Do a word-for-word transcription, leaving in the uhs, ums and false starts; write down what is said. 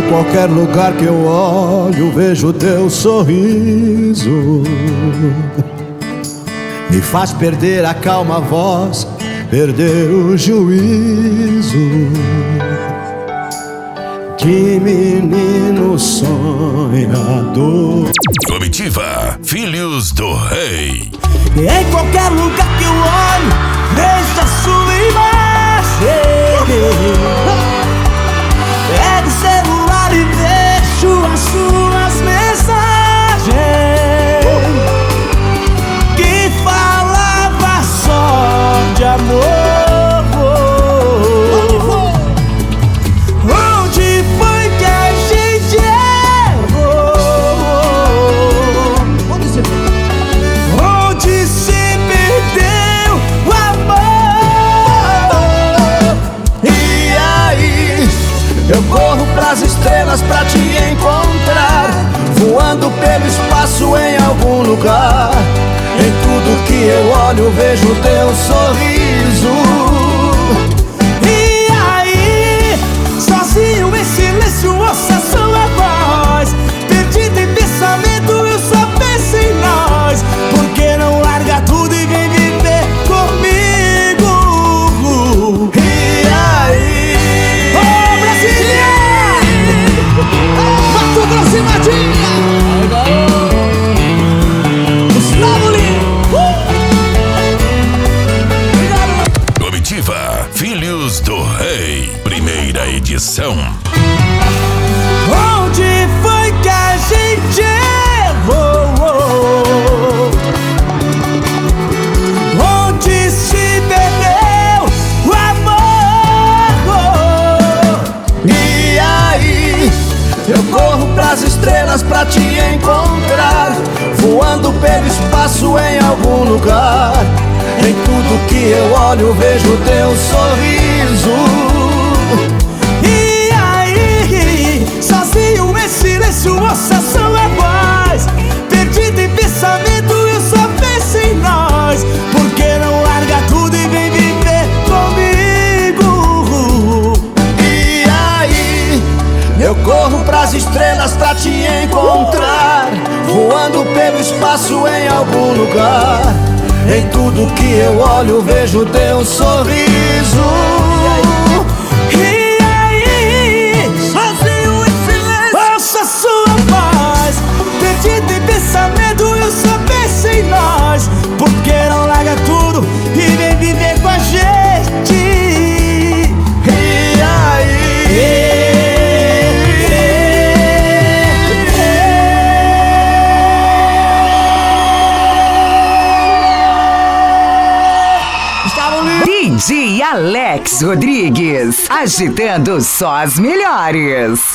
qualquer lugar que eu olho, vejo teu sorriso. Me faz perder a calma voz, perder o juízo. Que menino sonhador. Comitiva, Filhos do Rei. Em qualquer lugar que eu olho, vejo a sua imagem. Pego o celular e vejo as suas mensagens que falava só de amor. Onde foi que a gente errou? Onde se perdeu o amor? E aí, eu corro pras estrelas pra te encontrar, voando pelo espaço em algum lugar. Em tudo que eu olho, vejo teu sorriso. E aí, sozinho em silêncio, ouço a sua voz. Perdido em pensamento, eu só penso em nós. Por que não larga tudo e vem viver comigo? E aí, ô Brasília! Mato Grosso e Matinha! Gustavo Lima! Comitiva, Filhos do Rei. Primeira edição. Onde foi que a gente errou? Onde se perdeu o amor? E aí, eu corro pras estrelas pra te encontrar, voando pelo espaço em algum lugar. Em tudo que eu olho, vejo teu sorriso. E aí, sozinho em silêncio, ouço a sua voz. Perdido em pensamento, eu só penso em nós. Por que não larga tudo e vem viver comigo? E aí, eu corro pras estrelas pra te encontrar, voando pelo espaço em algum lugar. Em tudo que eu olho, vejo teu sorriso. E aí, sozinho em silêncio, ouço a sua voz. Perdido em pensamento, eu só penso em nós. Por que não larga tudo e vem viver com a gente? E aí, D J Alex Rodrigues, agitando só as melhores.